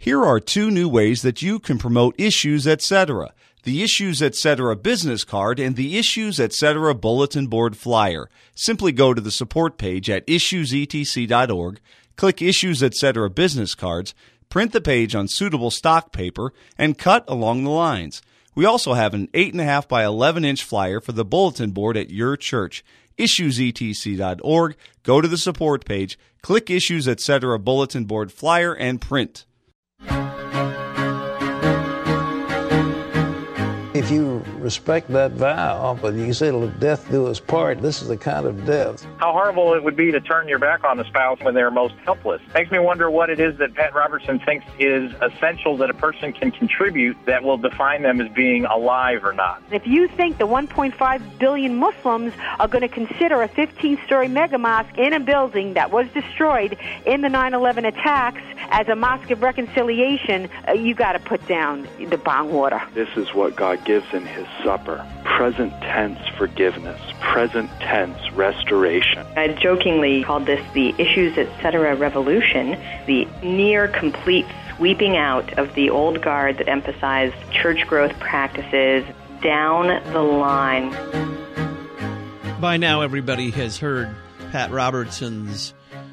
Here are 2 new ways that you can promote Issues Etc. The Issues Etc. business card and the Issues Etc. bulletin board flyer. Simply go to the support page at issuesetc.org, click Issues Etc. business cards, print the page on suitable stock paper, and cut along the lines. We also have an 8.5 by 11-inch flyer for the bulletin board at your church. issuesetc.org, go to the support page, click Issues Etc. bulletin board flyer, and print. If you respect that vow, but you say, "Let death do us part," this is the kind of death. How horrible it would be to turn your back on a spouse when they're most helpless. Makes me wonder what it is that Pat Robertson thinks is essential that a person can contribute that will define them as being alive or not. If you think the 1.5 billion Muslims are going to consider a 15-story mega mosque in a building that was destroyed in the 9/11 attacks as a mosque of reconciliation, you got to put down the bong water. This is what God gives in His supper. Present tense forgiveness. Present tense restoration. I jokingly called this the Issues Etc. revolution, the near complete sweeping out of the old guard that emphasized church growth practices down the line. By now, everybody has heard Pat Robertson's,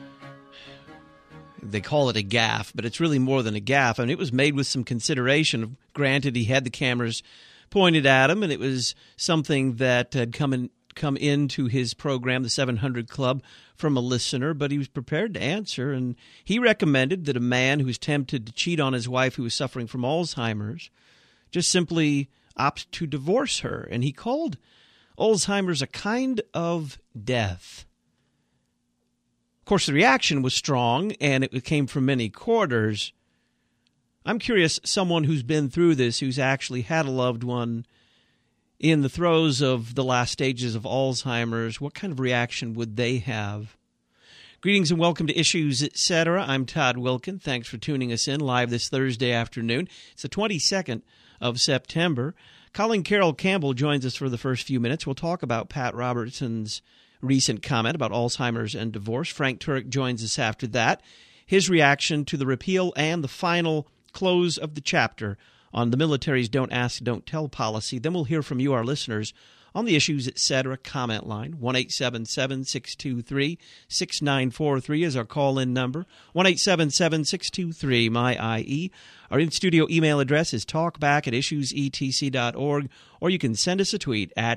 they call it a gaffe, but it's really more than a gaffe. I mean, it was made with some consideration. Granted, he had the cameras pointed at him, and it was something that had come into his program, the 700 Club, from a listener, but he was prepared to answer, and he recommended that a man who was tempted to cheat on his wife who was suffering from Alzheimer's just simply opt to divorce her, and he called Alzheimer's a kind of death. Of course, the reaction was strong, and it came from many quarters. I'm curious, someone who's been through this, who's actually had a loved one in the throes of the last stages of Alzheimer's, what kind of reaction would they have? Greetings and welcome to Issues Etc. I'm Todd Wilkin. Thanks for tuning us in live this Thursday afternoon. It's the 22nd of September. Colleen Carroll Campbell joins us for the first few minutes. We'll talk about Pat Robertson's recent comment about Alzheimer's and divorce. Frank Turek joins us after that. His reaction to the repeal and the final close of the chapter on the military's Don't Ask, Don't Tell policy. Then we'll hear from you, our listeners, on the Issues Etc. comment line. 1-877-623-6943 is our call-in number. 1-877-623-MY-IE. Our in-studio email address is talkback@issuesetc.org, or you can send us a tweet at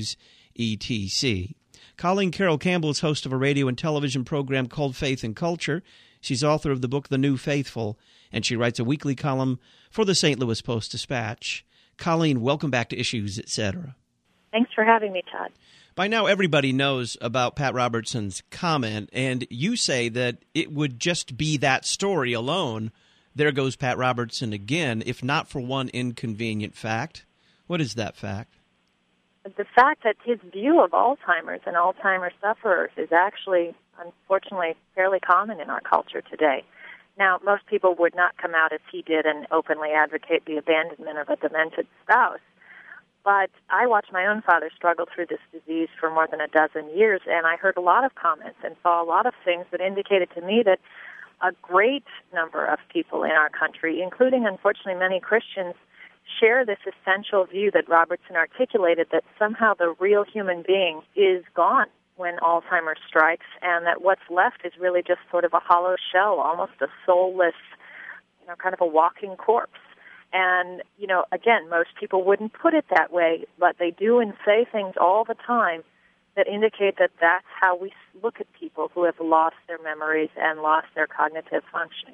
IssuesETC. Colleen Carroll Campbell is host of a radio and television program called Faith and Culture. She's author of the book The New Faithful, and she writes a weekly column for the St. Louis Post-Dispatch. Colleen, welcome back to Issues Etc. Thanks for having me, Todd. By now, everybody knows about Pat Robertson's comment, and you say that it would just be that story alone. There goes Pat Robertson again, if not for one inconvenient fact. What is that fact? The fact that his view of Alzheimer's and Alzheimer's sufferers is actually, unfortunately, fairly common in our culture today. Now, most people would not come out as he did and openly advocate the abandonment of a demented spouse. But I watched my own father struggle through this disease for more than a dozen years, and I heard a lot of comments and saw a lot of things that indicated to me that a great number of people in our country, including, unfortunately, many Christians, share this essential view that Robertson articulated, that somehow the real human being is gone when Alzheimer's strikes, and that what's left is really just sort of a hollow shell, almost a soulless, kind of a walking corpse. And, again, most people wouldn't put it that way, but they do and say things all the time that indicate that that's how we look at people who have lost their memories and lost their cognitive functioning.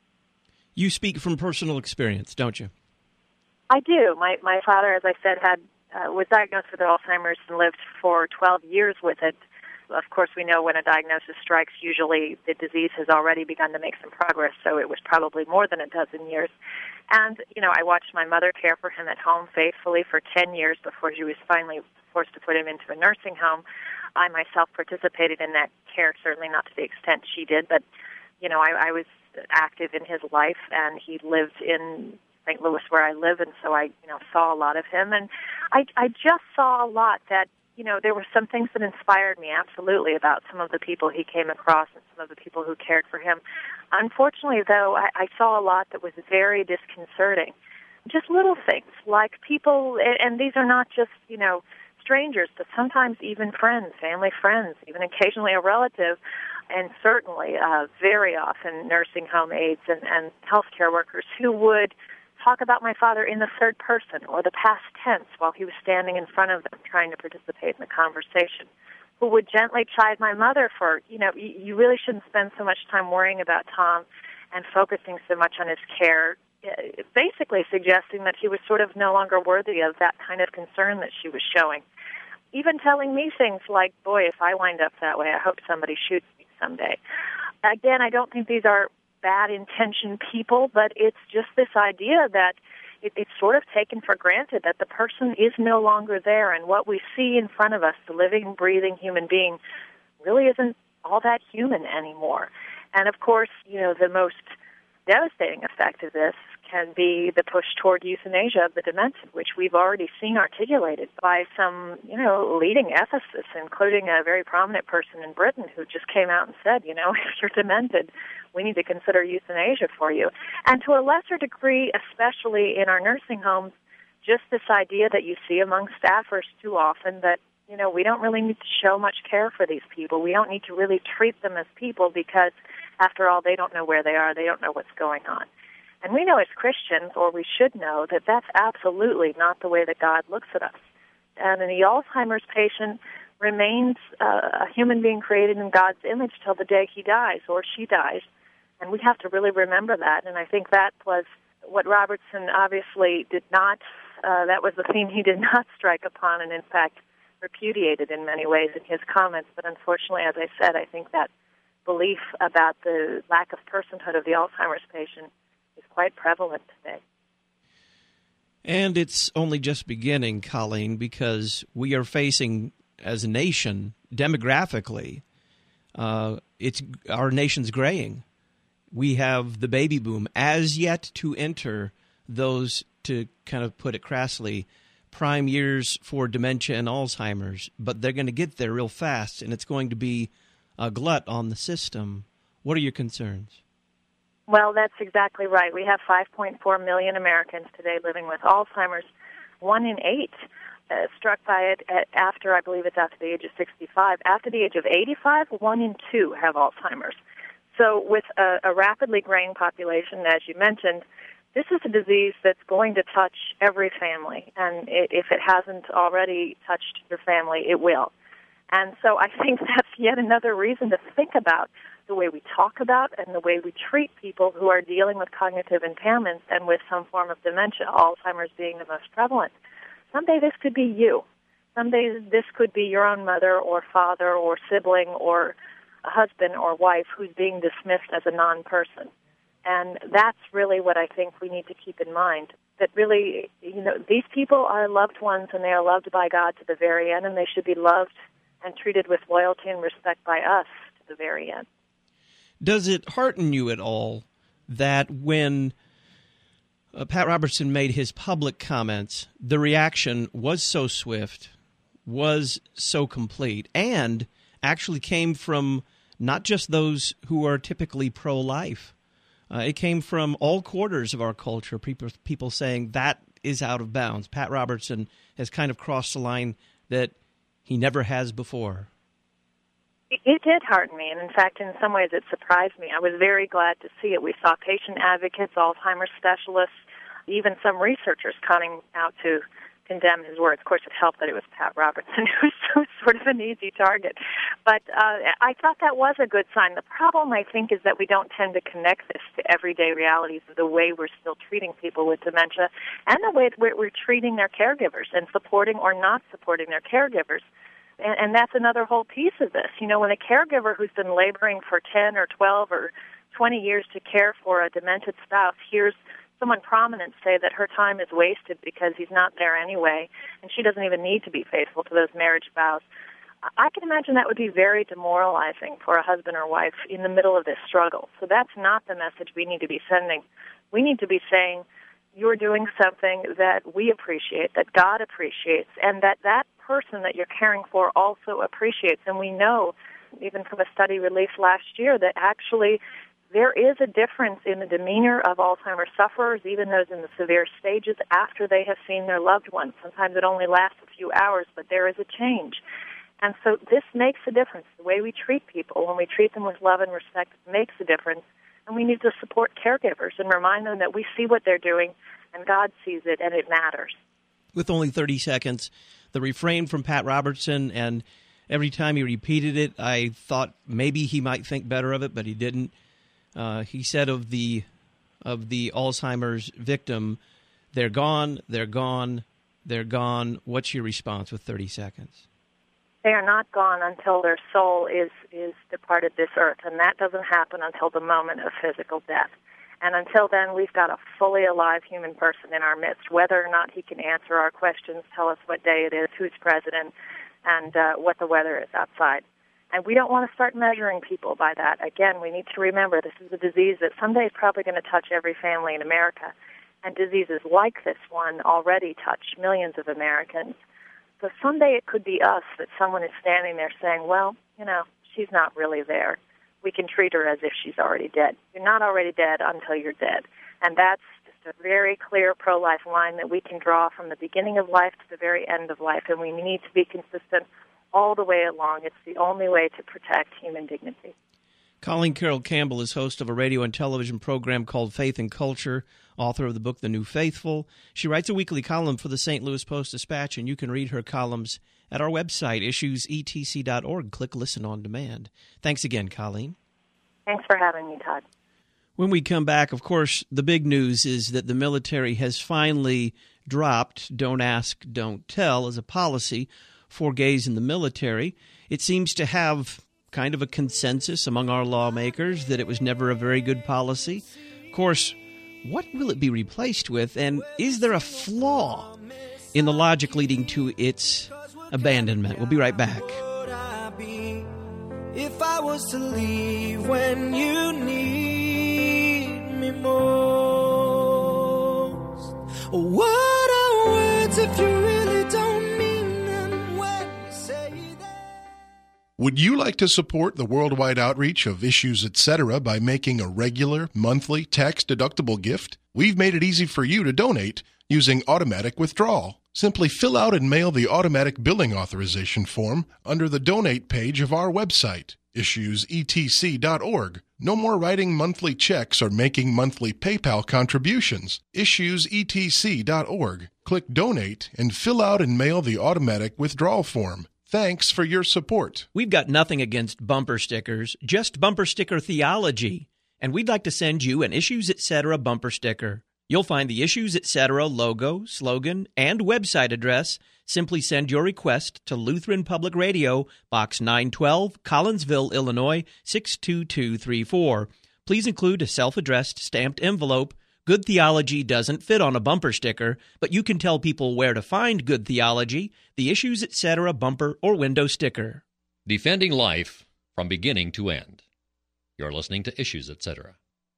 You speak from personal experience, don't you? I do. My father, as I said, was diagnosed with Alzheimer's and lived for 12 years with it. Of course, we know when a diagnosis strikes, usually the disease has already begun to make some progress, so it was probably more than a dozen years. And, I watched my mother care for him at home faithfully for 10 years before she was finally forced to put him into a nursing home. I myself participated in that care, certainly not to the extent she did, but, I was active in his life, and he lived in St. Louis where I live, and so I, saw a lot of him. And I just saw a lot that there were some things that inspired me, absolutely, about some of the people he came across and some of the people who cared for him. Unfortunately, though, I saw a lot that was very disconcerting. Just little things, like people, and these are not just, strangers, but sometimes even friends, family friends, even occasionally a relative, and certainly very often nursing home aides and healthcare workers who would talk about my father in the third person or the past tense while he was standing in front of them trying to participate in the conversation, who would gently chide my mother for, you really shouldn't spend so much time worrying about Tom and focusing so much on his care, basically suggesting that he was sort of no longer worthy of that kind of concern that she was showing. Even telling me things like, boy, if I wind up that way, I hope somebody shoots me someday. Again, I don't think these are bad-intentioned people, but it's just this idea that it's sort of taken for granted that the person is no longer there, and what we see in front of us, the living, breathing human being, really isn't all that human anymore. And, of course, the most devastating effect of this can be the push toward euthanasia of the demented, which we've already seen articulated by some, leading ethicists, including a very prominent person in Britain who just came out and said, if you're demented, we need to consider euthanasia for you. And to a lesser degree, especially in our nursing homes, just this idea that you see among staffers too often that, we don't really need to show much care for these people. We don't need to really treat them as people because, after all, they don't know where they are. They don't know what's going on. And we know as Christians, or we should know, that that's absolutely not the way that God looks at us. And the Alzheimer's patient remains a human being created in God's image till the day he dies or she dies. And we have to really remember that. And I think that was what Robertson obviously did not, that was the theme he did not strike upon and, in fact, repudiated in many ways in his comments. But unfortunately, as I said, I think that belief about the lack of personhood of the Alzheimer's patient is quite prevalent today. And it's only just beginning, Colleen, because we are facing, as a nation, demographically, our nation's graying. We have the baby boom as yet to enter those, to kind of put it crassly, prime years for dementia and Alzheimer's, but they're going to get there real fast, and it's going to be a glut on the system. What are your concerns? Well, that's exactly right. We have 5.4 million Americans today living with Alzheimer's. 1 in 8 struck by it after, I believe it's after the age of 65. After the age of 85, 1 in 2 have Alzheimer's. So with a rapidly graying population, as you mentioned, this is a disease that's going to touch every family. And if it hasn't already touched your family, it will. And so I think that's yet another reason to think about the way we talk about and the way we treat people who are dealing with cognitive impairments and with some form of dementia, Alzheimer's being the most prevalent. Someday this could be you. Someday this could be your own mother or father or sibling or a husband or wife who's being dismissed as a non-person. And that's really what I think we need to keep in mind, that really, these people are loved ones and they are loved by God to the very end, and they should be loved and treated with loyalty and respect by us to the very end. Does it hearten you at all that when Pat Robertson made his public comments, the reaction was so swift, was so complete, and actually came from not just those who are typically pro-life? It came from all quarters of our culture, people saying that is out of bounds. Pat Robertson has kind of crossed a line that he never has before. It did hearten me, and in fact, in some ways it surprised me. I was very glad to see it. We saw patient advocates, Alzheimer's specialists, even some researchers coming out to condemn his words. Of course, it helped that it was Pat Robertson, who was sort of an easy target. But I thought that was a good sign. The problem, I think, is that we don't tend to connect this to everyday realities of the way we're still treating people with dementia and the way we're treating their caregivers and supporting or not supporting their caregivers. And that's another whole piece of this. When a caregiver who's been laboring for 10 or 12 or 20 years to care for a demented spouse hears someone prominent say that her time is wasted because he's not there anyway, and she doesn't even need to be faithful to those marriage vows, I can imagine that would be very demoralizing for a husband or wife in the middle of this struggle. So that's not the message we need to be sending. We need to be saying, you're doing something that we appreciate, that God appreciates, and that person that you're caring for also appreciates. And we know, even from a study released last year, that actually there is a difference in the demeanor of Alzheimer's sufferers, even those in the severe stages, after they have seen their loved ones. Sometimes it only lasts a few hours, but there is a change. And so this makes a difference. The way we treat people, when we treat them with love and respect, makes a difference. And we need to support caregivers and remind them that we see what they're doing, and God sees it, and it matters. With only 30 seconds, the refrain from Pat Robertson, and every time he repeated it, I thought maybe he might think better of it, but he didn't. He said of the Alzheimer's victim, they're gone, they're gone, they're gone. What's your response with 30 seconds? They are not gone until their soul is departed this earth, and that doesn't happen until the moment of physical death. And until then, we've got a fully alive human person in our midst, whether or not he can answer our questions, tell us what day it is, who's president, and what the weather is outside. And we don't want to start measuring people by that. Again, we need to remember this is a disease that someday is probably going to touch every family in America. And diseases like this one already touch millions of Americans. So someday it could be us that someone is standing there saying, well, she's not really there. We can treat her as if she's already dead. You're not already dead until you're dead. And that's just a very clear pro-life line that we can draw from the beginning of life to the very end of life. And we need to be consistent all the way along. It's the only way to protect human dignity. Colleen Carroll Campbell is host of a radio and television program called Faith and Culture, author of the book The New Faithful. She writes a weekly column for the St. Louis Post-Dispatch, and you can read her columns at our website, issuesetc.org. Click Listen on Demand. Thanks again, Colleen. Thanks for having me, Todd. When we come back, of course, the big news is that the military has finally dropped Don't Ask, Don't Tell as a policy for gays in the military. It seems to have kind of a consensus among our lawmakers that it was never a very good policy. Of course, what will it be replaced with, and is there a flaw in the logic leading to its abandonment? We'll be right back. If I was to leave when you need me most, what are words if you really don't mean them when you say that? Would you like to support the worldwide outreach of Issues Etc. by making a regular, monthly, tax-deductible gift? We've made it easy for you to donate using automatic withdrawal. Simply fill out and mail the automatic billing authorization form under the donate page of our website, issuesetc.org. No more writing monthly checks or making monthly PayPal contributions. Issuesetc.org. Click Donate and fill out and mail the automatic withdrawal form. Thanks for your support. We've got nothing against bumper stickers, just bumper sticker theology. And we'd like to send you an Issues Etc. bumper sticker. You'll find the Issues Etc. logo, slogan, and website address. Simply send your request to Lutheran Public Radio, Box 912, Collinsville, Illinois, 62234. Please include a self-addressed stamped envelope. Good theology doesn't fit on a bumper sticker, but you can tell people where to find good theology, the Issues Etc. bumper or window sticker. Defending life from beginning to end. You're listening to Issues Etc.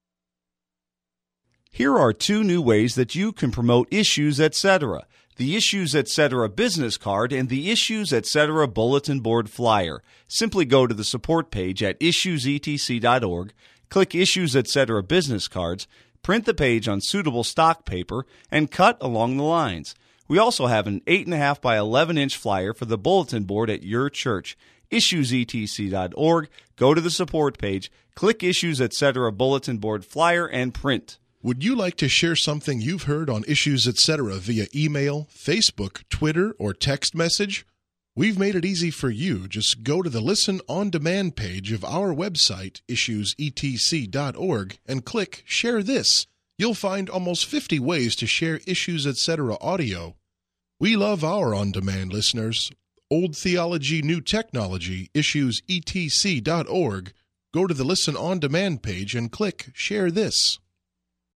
Here are 2 new ways that you can promote Issues Etc. The Issues Etc. business card and the Issues Etc. bulletin board flyer. Simply go to the support page at issuesetc.org, click Issues Etc. business cards, print the page on suitable stock paper, and cut along the lines. We also have an 8.5 by 11-inch flyer for the bulletin board at your church. Issuesetc.org, go to the support page, click Issues Etc. bulletin board flyer, and print. Would you like to share something you've heard on Issues Etc. via email, Facebook, Twitter, or text message? We've made it easy for you. Just go to the Listen on Demand page of our website, issuesetc.org, and click Share This. You'll find almost 50 ways to share Issues Etc. audio. We love our on-demand listeners. Old Theology, New Technology, issuesetc.org. Go to the Listen on Demand page and click Share This.